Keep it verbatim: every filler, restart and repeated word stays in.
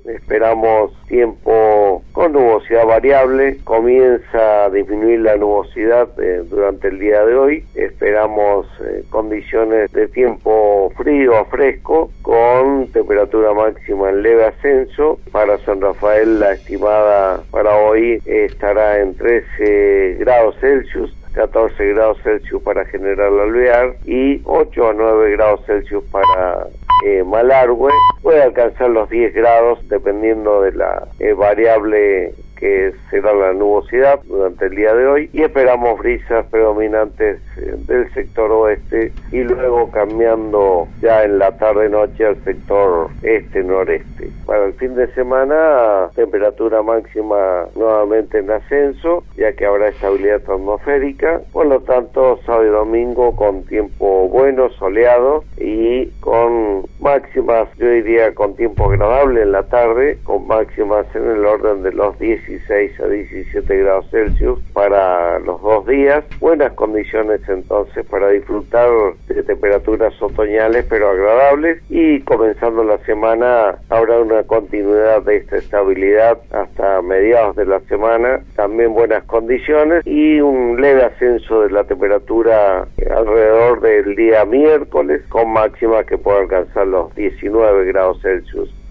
esperamos tiempo con nubosidad variable, comienza a disminuir la nubosidad eh, durante el día de hoy, esperamos eh, condiciones de tiempo frío a fresco, con temperatura máxima en leve ascenso. Para San Rafael la estimada para hoy estará en trece grados Celsius, catorce grados Celsius para General Alvear y ocho a nueve grados Celsius para eh, Malargüe. Puede alcanzar los diez grados dependiendo de la eh, variable que será la nubosidad durante el día de hoy, y esperamos brisas predominantes eh, del sector oeste y luego cambiando ya en la tarde-noche al sector este-noreste. Para el fin de semana, temperatura máxima nuevamente en ascenso, ya que habrá estabilidad atmosférica, por lo tanto sábado y domingo con tiempo bueno, soleado, y con máximas, yo diría con tiempo agradable en la tarde, con máximas en el orden de los dieciséis a diecisiete grados Celsius para los dos días. Buenas condiciones entonces para disfrutar de temperaturas otoñales pero agradables, y comenzando la semana habrá una continuidad de esta estabilidad hasta mediados de la semana, también buenas condiciones y un leve ascenso de la temperatura alrededor del día miércoles, con máxima que puede alcanzar los diecinueve grados Celsius